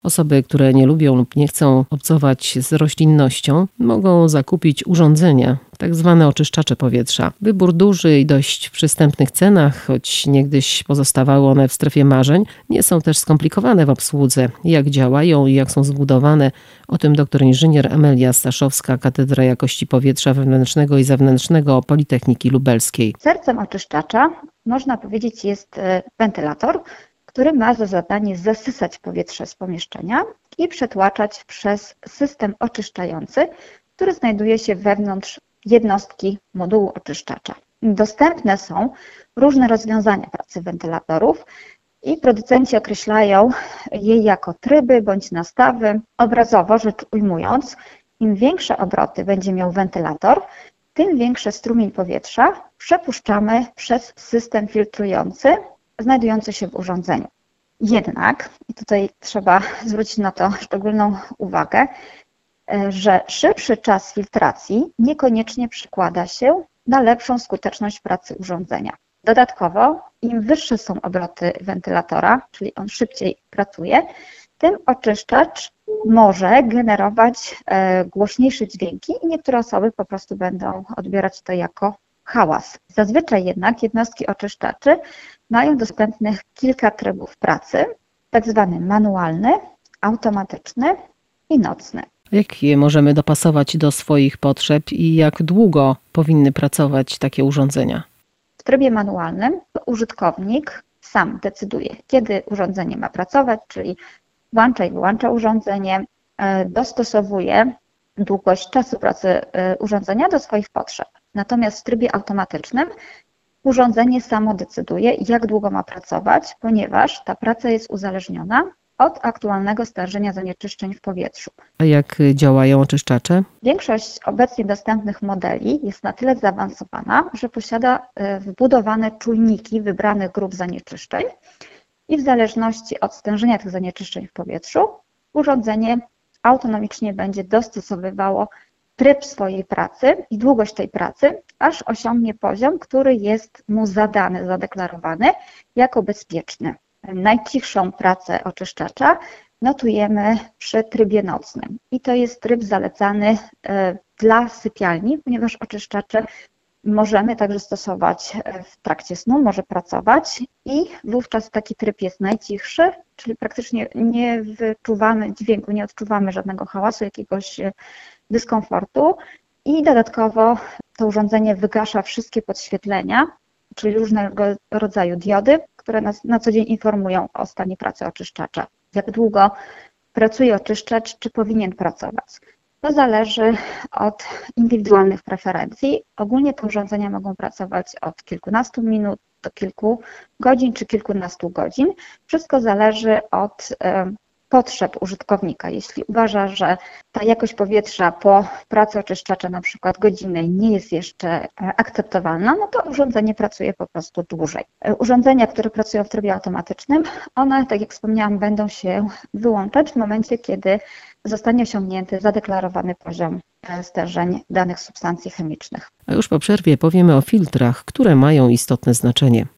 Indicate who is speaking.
Speaker 1: Osoby, które nie lubią lub nie chcą obcować z roślinnością, mogą zakupić urządzenia, tak zwane oczyszczacze powietrza. Wybór duży i dość w przystępnych cenach, choć niegdyś pozostawały one w strefie marzeń, nie są też skomplikowane w obsłudze. Jak działają i jak są zbudowane, o tym doktor inżynier Amelia Staszowska, Katedra Jakości Powietrza Wewnętrznego i Zewnętrznego Politechniki Lubelskiej.
Speaker 2: Sercem oczyszczacza, można powiedzieć, jest wentylator, który ma za zadanie zasysać powietrze z pomieszczenia i przetłaczać przez system oczyszczający, który znajduje się wewnątrz jednostki modułu oczyszczacza. Dostępne są różne rozwiązania pracy wentylatorów i producenci określają je jako tryby bądź nastawy. Obrazowo rzecz ujmując, im większe obroty będzie miał wentylator, tym większy strumień powietrza przepuszczamy przez system filtrujący znajdujący się w urządzeniu. Jednak, i tutaj trzeba zwrócić na to szczególną uwagę, że szybszy czas filtracji niekoniecznie przekłada się na lepszą skuteczność pracy urządzenia. Dodatkowo, im wyższe są obroty wentylatora, czyli on szybciej pracuje, tym oczyszczacz może generować głośniejsze dźwięki i niektóre osoby po prostu będą odbierać to jako hałas. Zazwyczaj jednak jednostki oczyszczaczy mają dostępnych kilka trybów pracy, tak zwany manualny, automatyczny i nocny.
Speaker 1: Jak je możemy dopasować do swoich potrzeb i jak długo powinny pracować takie urządzenia?
Speaker 2: W trybie manualnym użytkownik sam decyduje, kiedy urządzenie ma pracować, czyli włącza i wyłącza urządzenie, dostosowuje długość czasu pracy urządzenia do swoich potrzeb. Natomiast w trybie automatycznym urządzenie samo decyduje, jak długo ma pracować, ponieważ ta praca jest uzależniona od aktualnego stężenia zanieczyszczeń w powietrzu.
Speaker 1: A jak działają oczyszczacze?
Speaker 2: Większość obecnie dostępnych modeli jest na tyle zaawansowana, że posiada wbudowane czujniki wybranych grup zanieczyszczeń i w zależności od stężenia tych zanieczyszczeń w powietrzu urządzenie autonomicznie będzie dostosowywało tryb swojej pracy i długość tej pracy, aż osiągnie poziom, który jest mu zadany, zadeklarowany jako bezpieczny. Najcichszą pracę oczyszczacza notujemy przy trybie nocnym i to jest tryb zalecany dla sypialni, ponieważ oczyszczacze możemy także stosować w trakcie snu, może pracować i wówczas taki tryb jest najcichszy, czyli praktycznie nie wyczuwamy dźwięku, nie odczuwamy żadnego hałasu, jakiegoś dyskomfortu i dodatkowo to urządzenie wygasza wszystkie podświetlenia, czyli różnego rodzaju diody, które nas na co dzień informują o stanie pracy oczyszczacza. Jak długo pracuje oczyszczacz, czy powinien pracować? To zależy od indywidualnych preferencji. Ogólnie te urządzenia mogą pracować od kilkunastu minut do kilku godzin czy kilkunastu godzin. Wszystko zależy od potrzeb użytkownika. Jeśli uważa, że ta jakość powietrza po pracy oczyszczacza na przykład godzinnej nie jest jeszcze akceptowalna, no to urządzenie pracuje po prostu dłużej. Urządzenia, które pracują w trybie automatycznym, one, tak jak wspomniałam, będą się wyłączać w momencie, kiedy zostanie osiągnięty zadeklarowany poziom stężeń danych substancji chemicznych.
Speaker 1: A już po przerwie powiemy o filtrach, które mają istotne znaczenie.